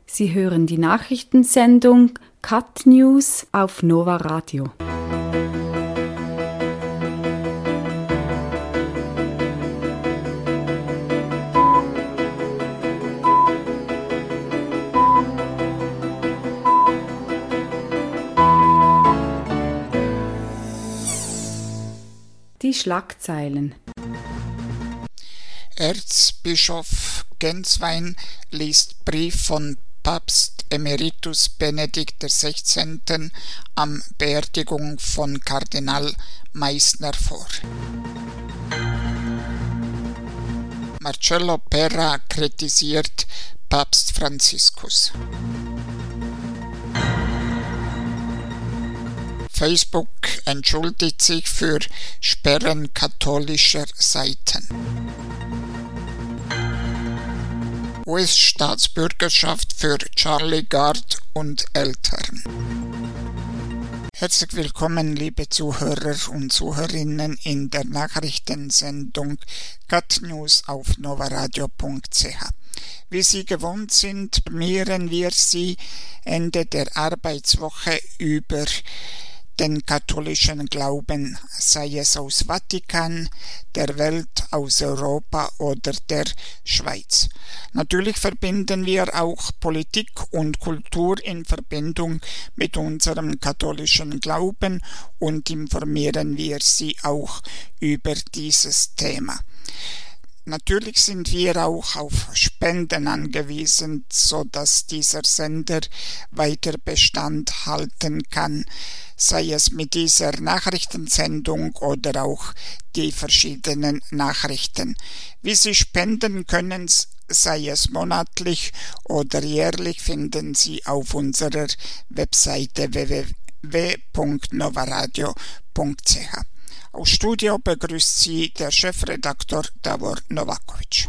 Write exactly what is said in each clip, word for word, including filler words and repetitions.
Sie hören die Nachrichtensendung Cut News auf Nova Radio. Die Schlagzeilen. Erzbischof Genswein liest Brief von Papst Emeritus Benedikt der Sechzehnten am Beerdigung von Kardinal Meissner vor. Marcello Pera kritisiert Papst Franziskus. Facebook entschuldigt sich für Sperren katholischer Seiten. U S-Staatsbürgerschaft für Charlie Gard und Eltern. Herzlich willkommen, liebe Zuhörer und Zuhörerinnen, in der Nachrichtensendung Cut News auf novaradio punkt c h. Wie Sie gewohnt sind, informieren wir Sie Ende der Arbeitswoche über den katholischen Glauben, sei es aus Vatikan, der Welt, aus Europa oder der Schweiz. Natürlich verbinden wir auch Politik und Kultur in Verbindung mit unserem katholischen Glauben und informieren wir Sie auch über dieses Thema. Natürlich sind wir auch auf Spenden angewiesen, so dass dieser Sender weiter Bestand halten kann, sei es mit dieser Nachrichtensendung oder auch die verschiedenen Nachrichten. Wie Sie spenden können, sei es monatlich oder jährlich, finden Sie auf unserer Webseite w w w punkt novaradio punkt c h. Aus Studio begrüßt Sie der Chefredaktor Davor Novakovic.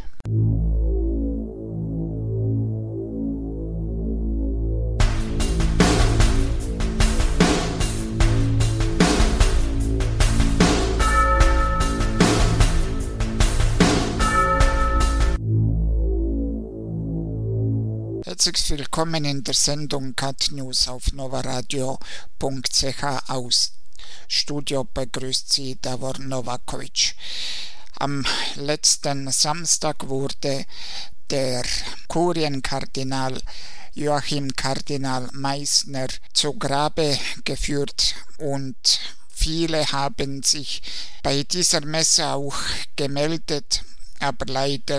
Herzlich willkommen in der Sendung Cut News auf novaradio punkt c h. aus Studio begrüßt Sie Davor Novakovic. Am letzten Samstag wurde der Kurienkardinal Joachim Kardinal Meissner zu Grabe geführt und viele haben sich bei dieser Messe auch gemeldet, aber leider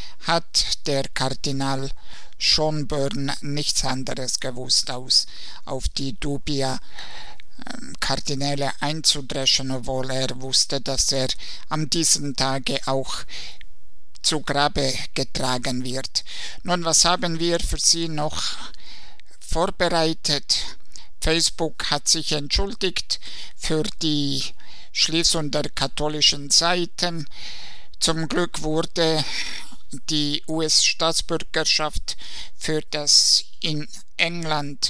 hat der Kardinal Schönborn nichts anderes gewusst, als auf die Dubia Kardinäle einzudreschen, obwohl er wusste, dass er an diesem Tage auch zu Grabe getragen wird. Nun, was haben wir für Sie noch vorbereitet? Facebook hat sich entschuldigt für die Schließung der katholischen Seiten. Zum Glück wurde die U S-Staatsbürgerschaft für das in England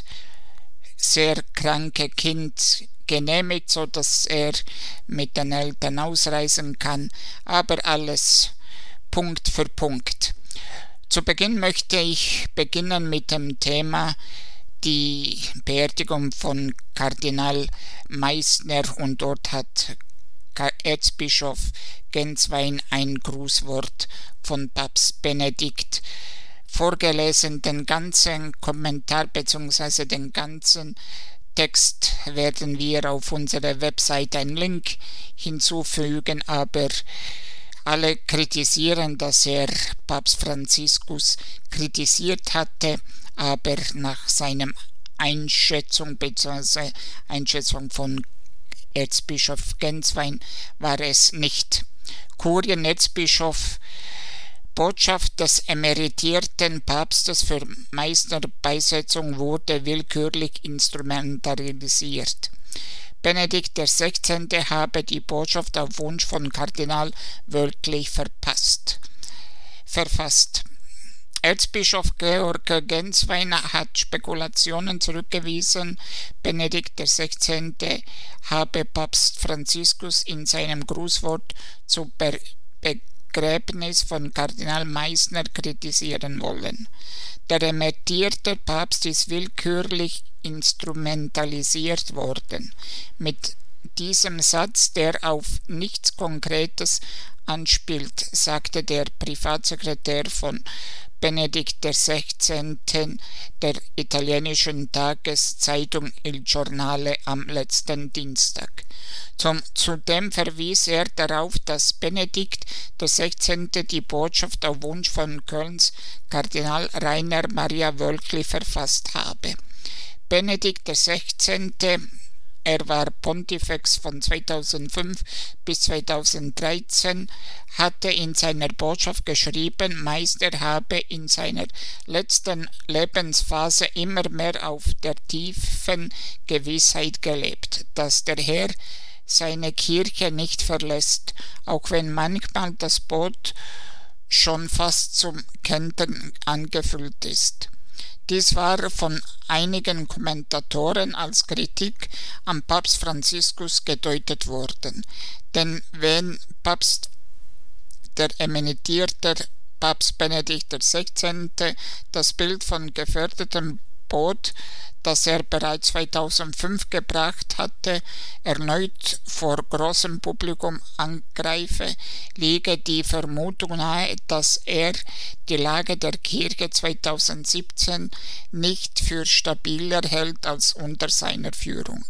sehr kranke Kind genehmigt, so dass er mit den Eltern ausreisen kann, aber alles Punkt für Punkt. Zu Beginn möchte ich beginnen mit dem Thema die Beerdigung von Kardinal Meissner, und dort hat Erzbischof Genswein ein Grußwort von Papst Benedikt vorgelesen. Den ganzen Kommentar bzw. den ganzen Text werden wir auf unserer Website einen Link hinzufügen, aber alle kritisieren, dass er Papst Franziskus kritisiert hatte, aber nach seinem Einschätzung bzw. Einschätzung von Erzbischof Genswein war es nicht. Kurienerzbischof: Botschaft des emeritierten Papstes für Meissner-Beisetzung wurde willkürlich instrumentalisiert. Benedikt der Sechzehnte habe die Botschaft auf Wunsch von Kardinal wörtlich verpasst. verfasst. Erzbischof Georg Genswein hat Spekulationen zurückgewiesen, Benedikt der Sechzehnte habe Papst Franziskus in seinem Grußwort zu Be- Begräbnis von Kardinal Meissner kritisieren wollen. Der emeritierte Papst ist willkürlich instrumentalisiert worden. Mit diesem Satz, der auf nichts Konkretes anspielt, sagte der Privatsekretär von Benedikt der Sechzehnte der italienischen Tageszeitung Il Giornale am letzten Dienstag. Zum, zudem verwies er darauf, dass Benedikt der Sechzehnte die Botschaft auf Wunsch von Kölns Kardinal Rainer Maria Wölkli verfasst habe. Benedikt der Sechzehnte, er war Pontifex von zweitausendfünf bis zweitausenddreizehn, hatte in seiner Botschaft geschrieben, Meister habe in seiner letzten Lebensphase immer mehr auf der tiefen Gewissheit gelebt, dass der Herr seine Kirche nicht verlässt, auch wenn manchmal das Boot schon fast zum Kentern angefüllt ist. Dies war von einigen Kommentatoren als Kritik am Papst Franziskus gedeutet worden, denn wenn Papst der emeritierte Papst Benedikt der Sechzehnte das Bild von gefährdetem Boot, das er bereits zweitausendfünf gebracht hatte, erneut vor großem Publikum angreife, liege die Vermutung nahe, dass er die Lage der Kirche zweitausendsiebzehn nicht für stabiler hält als unter seiner Führung.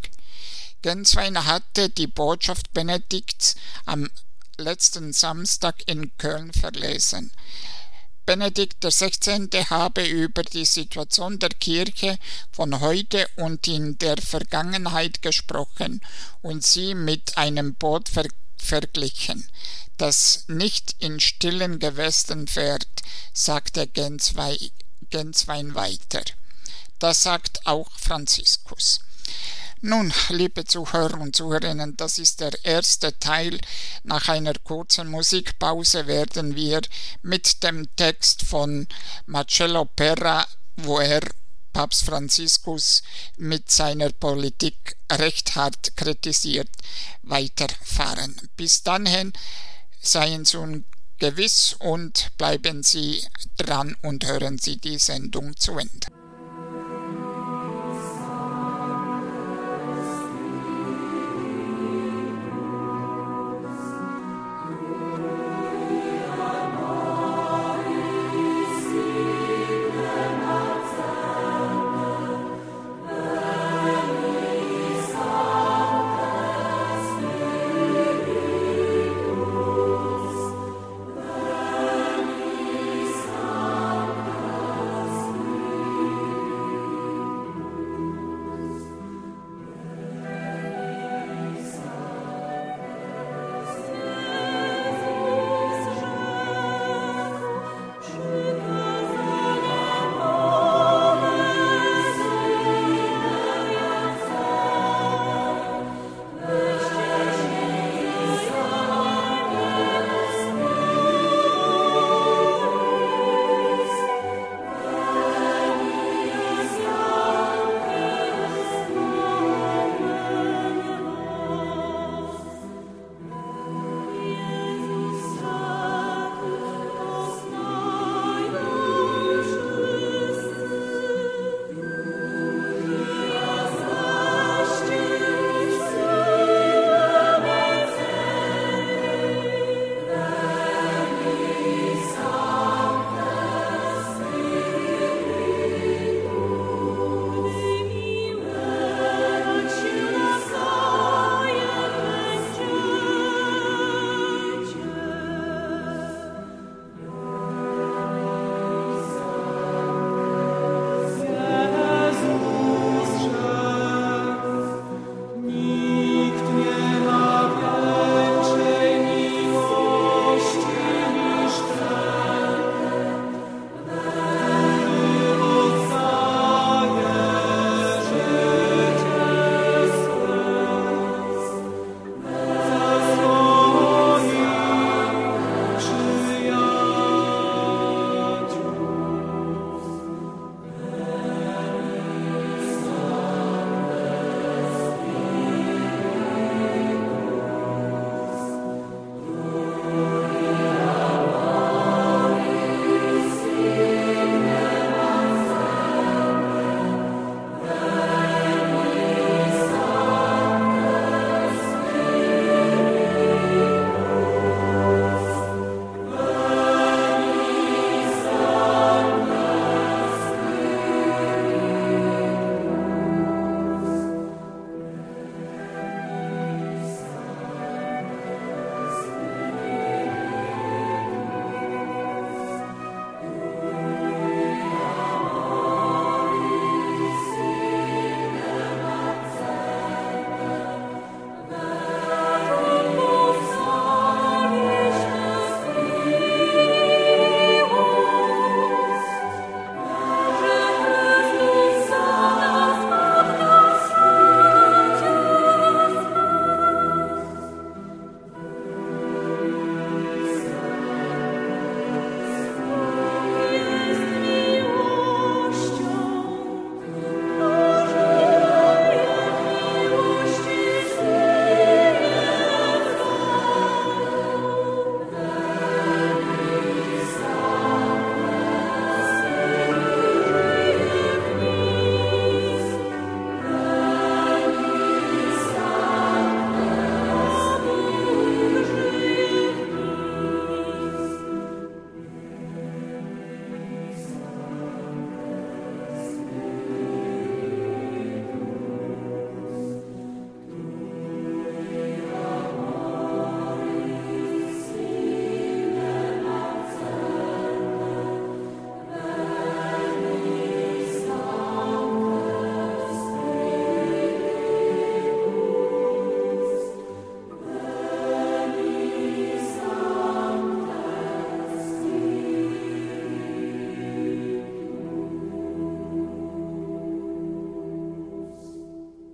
Genswein hatte die Botschaft Benedikts am letzten Samstag in Köln verlesen. Benedikt der Sechzehnte habe über die Situation der Kirche von heute und in der Vergangenheit gesprochen und sie mit einem Boot ver- verglichen, das nicht in stillen Gewässern fährt, sagte Genswein, Genswein weiter. Das sagt auch Franziskus. Nun, liebe Zuhörer und Zuhörerinnen, das ist der erste Teil. Nach einer kurzen Musikpause werden wir mit dem Text von Marcello Perra, wo er Papst Franziskus mit seiner Politik recht hart kritisiert, weiterfahren. Bis dahin seien Sie uns gewiss und bleiben Sie dran und hören Sie die Sendung zu Ende.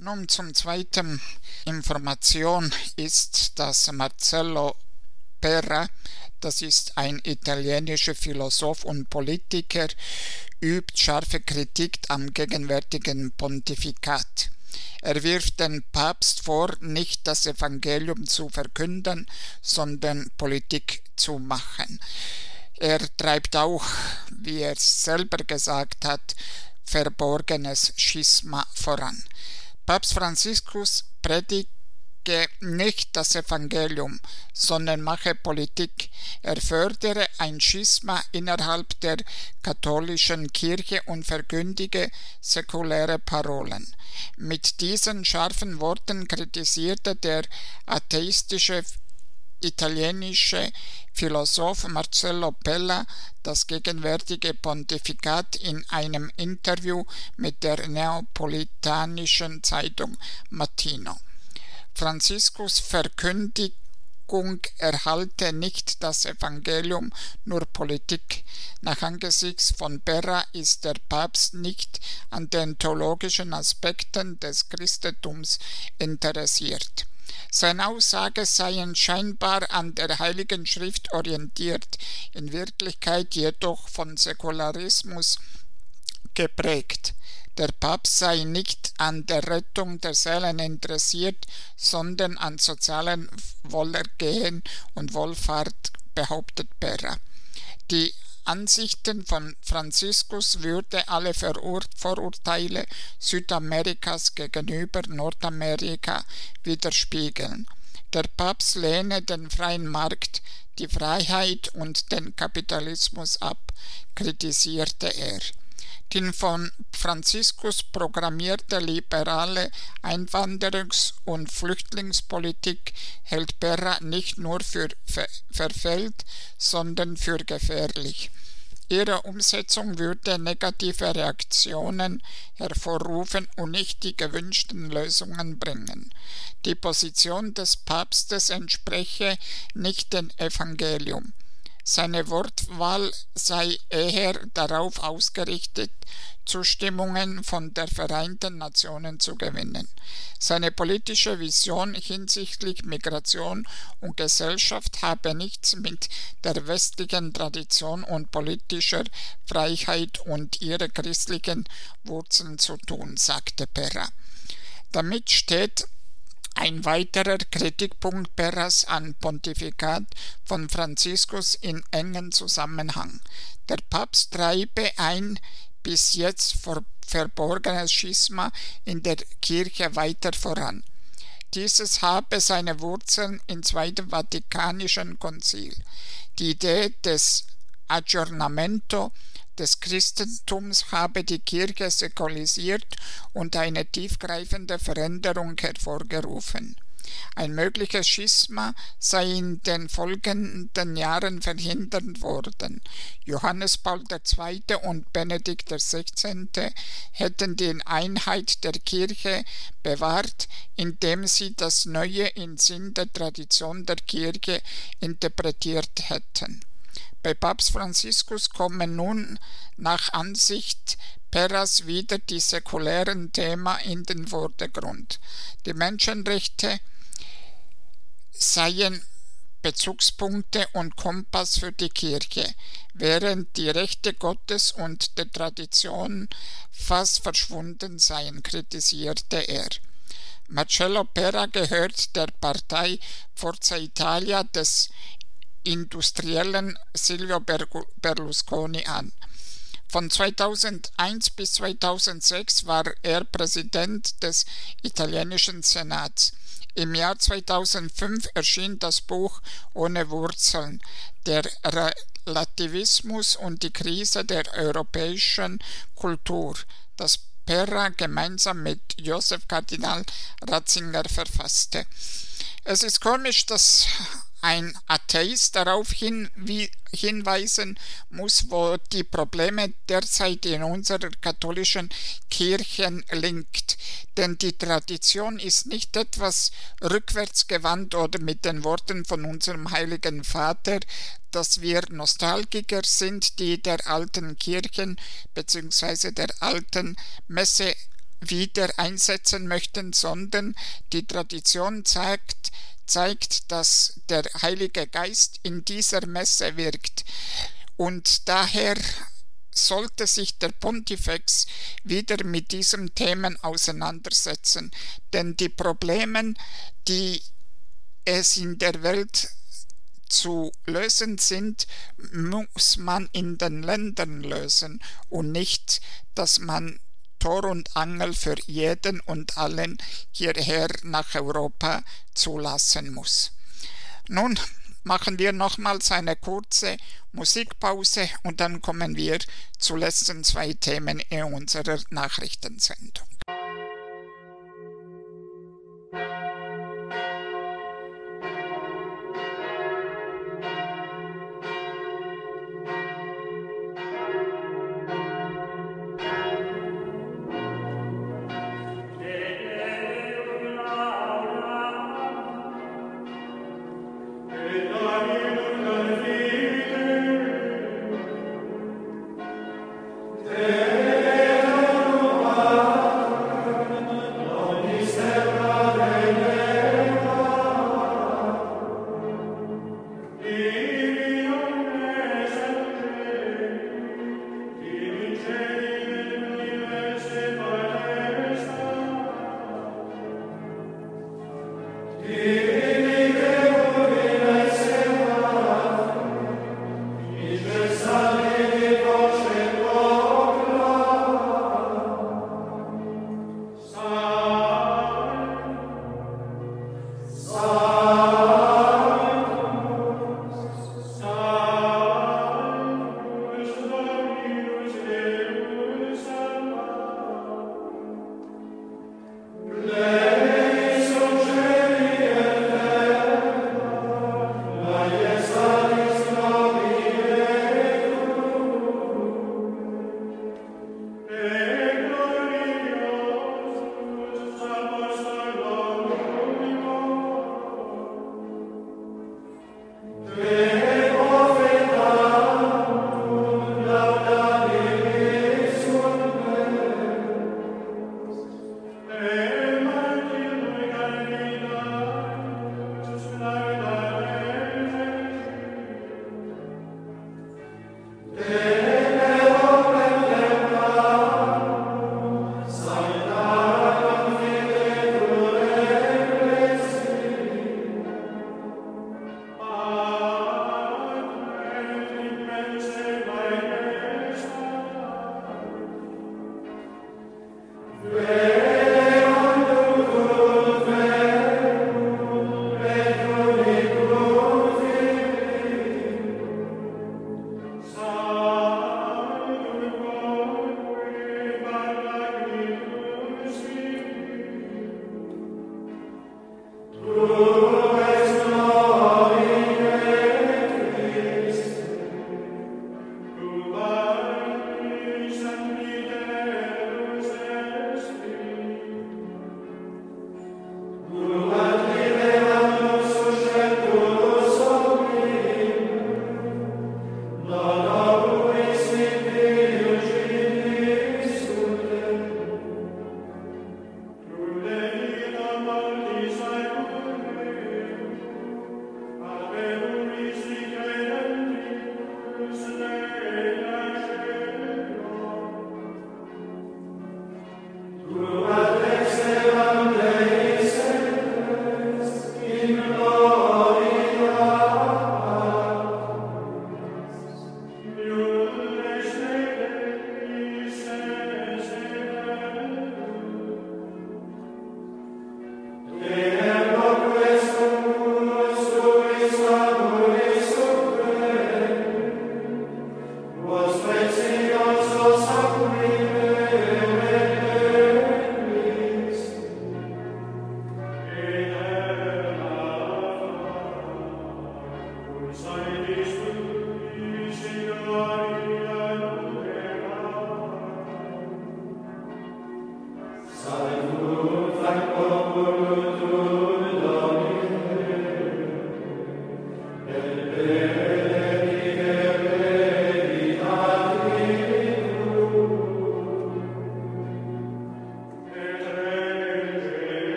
Nun zum zweiten Information ist, dass Marcello Pera, das ist ein italienischer Philosoph und Politiker, übt scharfe Kritik am gegenwärtigen Pontifikat. Er wirft den Papst vor, nicht das Evangelium zu verkünden, sondern Politik zu machen. Er treibt auch, wie er selber gesagt hat, verborgenes Schisma voran. Papst Franziskus predige nicht das Evangelium, sondern mache Politik. Er fördere ein Schisma innerhalb der katholischen Kirche und verkündige säkuläre Parolen. Mit diesen scharfen Worten kritisierte der atheistische italienische Philosoph Marcello Pera das gegenwärtige Pontifikat in einem Interview mit der neapolitanischen Zeitung Mattino. Franziskus Verkündigung erhalte nicht das Evangelium, nur Politik. Nach Angesichts von Pera ist der Papst nicht an den theologischen Aspekten des Christentums interessiert. Seine Aussagen seien scheinbar an der Heiligen Schrift orientiert, in Wirklichkeit jedoch von Säkularismus geprägt. Der Papst sei nicht an der Rettung der Seelen interessiert, sondern an sozialem Wohlergehen und Wohlfahrt, behauptet Pera. Die Ansichten von Franziskus würde alle Verur- Vorurteile Südamerikas gegenüber Nordamerika widerspiegeln. Der Papst lehne den freien Markt, die Freiheit und den Kapitalismus ab, kritisierte er. Die von Franziskus programmierte liberale Einwanderungs- und Flüchtlingspolitik hält Pera nicht nur für ver- verfehlt, sondern für gefährlich. Ihre Umsetzung würde negative Reaktionen hervorrufen und nicht die gewünschten Lösungen bringen. Die Position des Papstes entspreche nicht dem Evangelium. Seine Wortwahl sei eher darauf ausgerichtet, Zustimmungen von der Vereinten Nationen zu gewinnen. Seine politische Vision hinsichtlich Migration und Gesellschaft habe nichts mit der westlichen Tradition und politischer Freiheit und ihren christlichen Wurzeln zu tun, sagte Pera. Damit steht ein weiterer Kritikpunkt Peras an Pontifikat von Franziskus in engen Zusammenhang. Der Papst treibe ein bis jetzt verborgenes Schisma in der Kirche weiter voran. Dieses habe seine Wurzeln im Zweiten Vatikanischen Konzil. Die Idee des Aggiornamento des Christentums habe die Kirche säkularisiert und eine tiefgreifende Veränderung hervorgerufen. Ein mögliches Schisma sei in den folgenden Jahren verhindert worden. Johannes Paul der Zweite und Benedikt der Sechzehnte hätten die Einheit der Kirche bewahrt, indem sie das Neue im Sinn der Tradition der Kirche interpretiert hätten. Bei Papst Franziskus kommen nun nach Ansicht Peras wieder die säkulären Themen in den Vordergrund. Die Menschenrechte seien Bezugspunkte und Kompass für die Kirche, während die Rechte Gottes und der Tradition fast verschwunden seien, kritisierte er. Marcello Pera gehört der Partei Forza Italia des Industriellen Silvio Berlusconi an. Von zweitausendeins bis zweitausendsechs war er Präsident des italienischen Senats. Im Jahr zweitausendfünf erschien das Buch Ohne Wurzeln, der Relativismus und die Krise der europäischen Kultur, das Pera gemeinsam mit Josef Kardinal Ratzinger verfasste. Es ist komisch, dass ein Atheist darauf hin, wie, hinweisen muss, wo die Probleme derzeit in unserer katholischen Kirche liegt. Denn die Tradition ist nicht etwas rückwärtsgewandt oder mit den Worten von unserem Heiligen Vater, dass wir Nostalgiker sind, die der alten Kirchen bzw. der alten Messe wieder einsetzen möchten, sondern die Tradition zeigt, zeigt, dass der Heilige Geist in dieser Messe wirkt. Und daher sollte sich der Pontifex wieder mit diesen Themen auseinandersetzen. Denn die Probleme, die es in der Welt zu lösen sind, muss man in den Ländern lösen und nicht, dass man Tor und Angel für jeden und allen hierher nach Europa zulassen muss. Nun machen wir nochmals eine kurze Musikpause und dann kommen wir zu letzten zwei Themen in unserer Nachrichtensendung.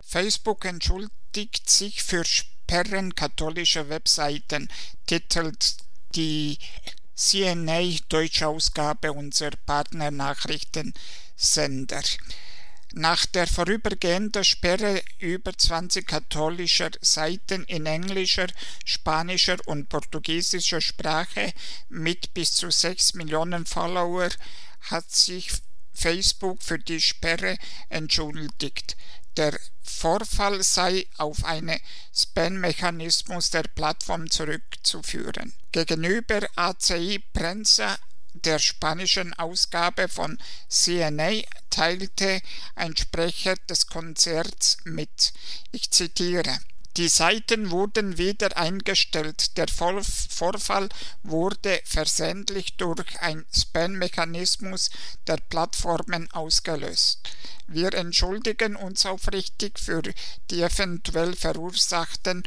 Facebook entschuldigt sich für Sperren katholischer Webseiten, titelt die C N A deutsche Ausgabe unserer Partnernachrichtensender. Nach der vorübergehenden Sperre über zwanzig katholischer Seiten in englischer, spanischer und portugiesischer Sprache mit bis zu sechs Millionen Follower hat sich Facebook für die Sperre entschuldigt. Der Vorfall sei auf einen Spam-Mechanismus der Plattform zurückzuführen. Gegenüber A C I Prensa, der spanischen Ausgabe von C N A, teilte ein Sprecher des Konzerns mit. Ich zitiere: Die Seiten wurden wieder eingestellt. Der Vorfall wurde versehentlich durch einen Spam-Mechanismus der Plattformen ausgelöst. Wir entschuldigen uns aufrichtig für die eventuell verursachten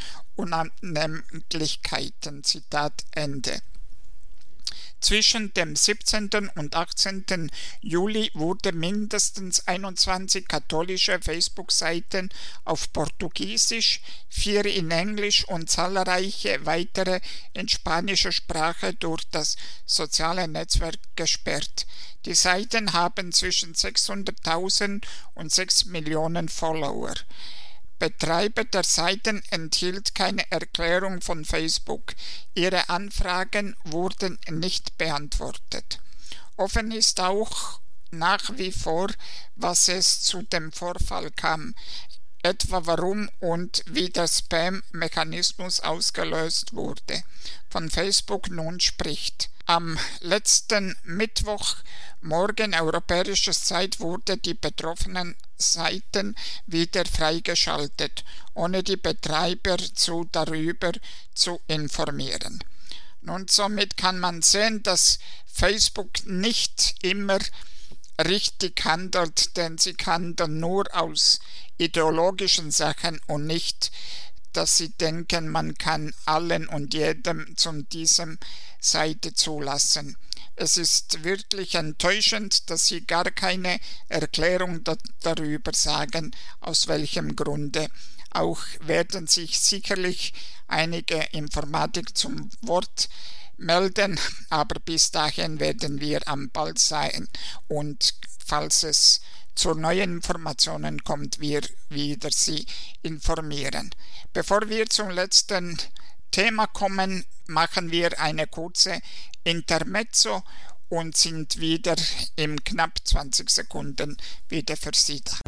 Unannehmlichkeiten. Zitat Ende. Zwischen dem siebzehnten und achtzehnten Juli wurde mindestens einundzwanzig katholische Facebook-Seiten auf Portugiesisch, vier in Englisch und zahlreiche weitere in spanischer Sprache durch das soziale Netzwerk gesperrt. Die Seiten haben zwischen sechshunderttausend und sechs Millionen Follower. Betreiber der Seiten enthielt keine Erklärung von Facebook. Ihre Anfragen wurden nicht beantwortet. Offen ist auch nach wie vor, was es zu dem Vorfall kam, etwa warum und wie der Spam-Mechanismus ausgelöst wurde, von Facebook nun spricht. Am letzten Mittwochmorgen europäischer Zeit wurde die betroffenen Seiten wieder freigeschaltet, ohne die Betreiber zu darüber zu informieren. Nun, somit kann man sehen, dass Facebook nicht immer richtig handelt, denn sie handeln nur aus ideologischen Sachen und nicht, dass sie denken, man kann allen und jedem zu diesem Seite zulassen. Es ist wirklich enttäuschend, dass sie gar keine Erklärung da- darüber sagen, aus welchem Grunde. Auch werden sich sicherlich einige Informatiker zum Wort melden, aber bis dahin werden wir am Ball sein und falls es zu neuen Informationen kommt, wir wieder Sie informieren. Bevor wir zum letzten Thema kommen, machen wir eine kurze Intermezzo und sind wieder in knapp zwanzig Sekunden wieder für Sie da.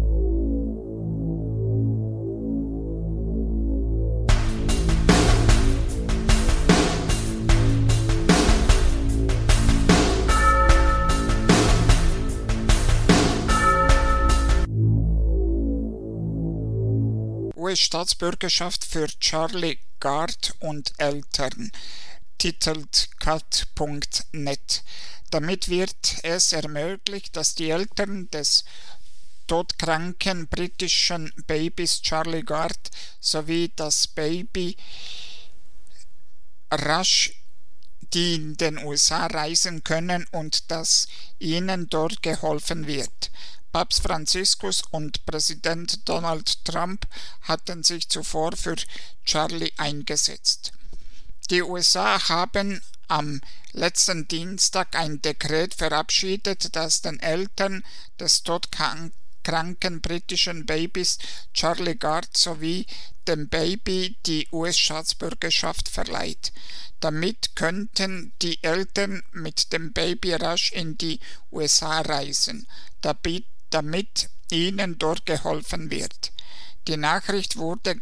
U S-Staatsbürgerschaft für Charlie Gard und Eltern, titelt cut punkt net. Damit wird es ermöglicht, dass die Eltern des todkranken britischen Babys Charlie Gard sowie das Baby rasch die in den U S A reisen können und dass ihnen dort geholfen wird. Papst Franziskus und Präsident Donald Trump hatten sich zuvor für Charlie eingesetzt. Die U S A haben am letzten Dienstag ein Dekret verabschiedet, das den Eltern des todkranken britischen Babys Charlie Gard sowie dem Baby die U S-Staatsbürgerschaft verleiht. Damit könnten die Eltern mit dem Baby rasch in die U S A reisen, damit damit ihnen dort geholfen wird. Die Nachricht wurde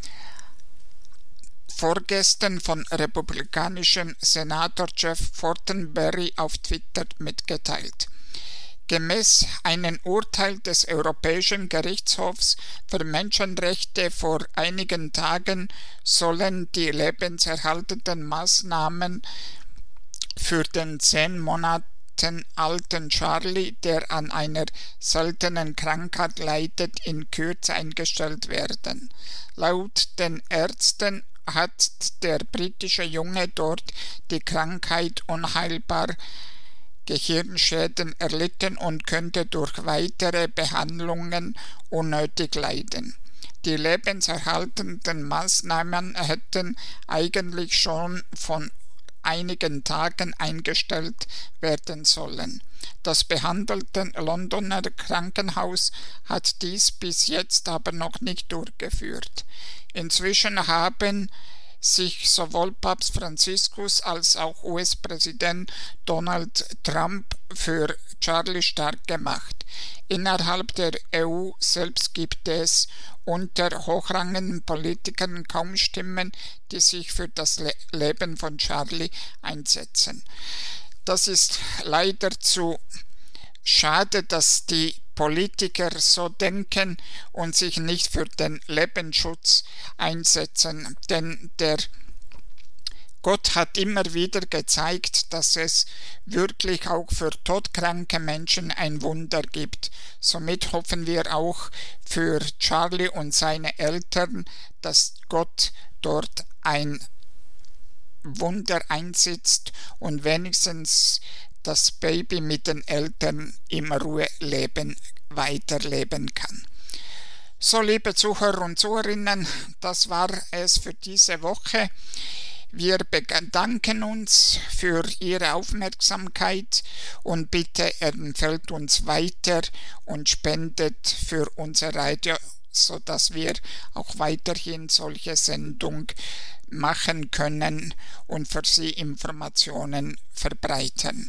vorgestern von republikanischen Senator Jeff Fortenberry auf Twitter mitgeteilt. Gemäß einem Urteil des Europäischen Gerichtshofs für Menschenrechte vor einigen Tagen sollen die lebenserhaltenden Maßnahmen für den zehn Monate alten Charlie, der an einer seltenen Krankheit leidet, in Kürze eingestellt werden. Laut den Ärzten hat der britische Junge dort die Krankheit unheilbar Gehirnschäden erlitten und könnte durch weitere Behandlungen unnötig leiden. Die lebenserhaltenden Maßnahmen hätten eigentlich schon von einigen Tagen eingestellt werden sollen. Das behandelte Londoner Krankenhaus hat dies bis jetzt aber noch nicht durchgeführt. Inzwischen haben sich sowohl Papst Franziskus als auch U S-Präsident Donald Trump für Charlie stark gemacht. Innerhalb der E U selbst gibt es unter hochrangigen Politikern kaum Stimmen, die sich für das Le- Leben von Charlie einsetzen. Das ist leider zu schade, dass die Politiker so denken und sich nicht für den Lebensschutz einsetzen, denn der Gott hat immer wieder gezeigt, dass es wirklich auch für todkranke Menschen ein Wunder gibt. Somit hoffen wir auch für Charlie und seine Eltern, dass Gott dort ein Wunder einsetzt und wenigstens das Baby mit den Eltern im Ruheleben weiterleben kann. So, liebe Zuhörer und Zuhörerinnen, das war es für diese Woche. Wir bedanken uns für Ihre Aufmerksamkeit und bitte empfehlt uns weiter und spendet für unser Radio, sodass wir auch weiterhin solche Sendungen machen können und für Sie Informationen verbreiten.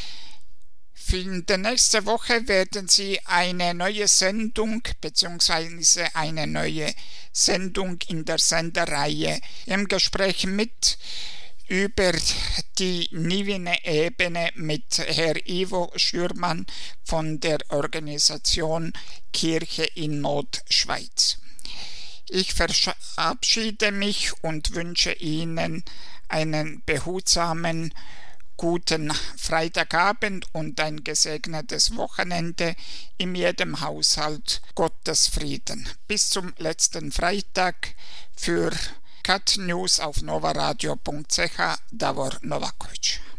In der nächsten Woche werden Sie eine neue Sendung bzw. eine neue Sendung in der Sendereihe im Gespräch mit über die Nivene-Ebene mit Herr Ivo Schürmann von der Organisation Kirche in Not Schweiz. Ich verabschiede mich und wünsche Ihnen einen behutsamen, guten Freitagabend und ein gesegnetes Wochenende, in jedem Haushalt Gottes Frieden. Bis zum letzten Freitag für Cat News auf novaradio punkt c h, Davor Novakovic.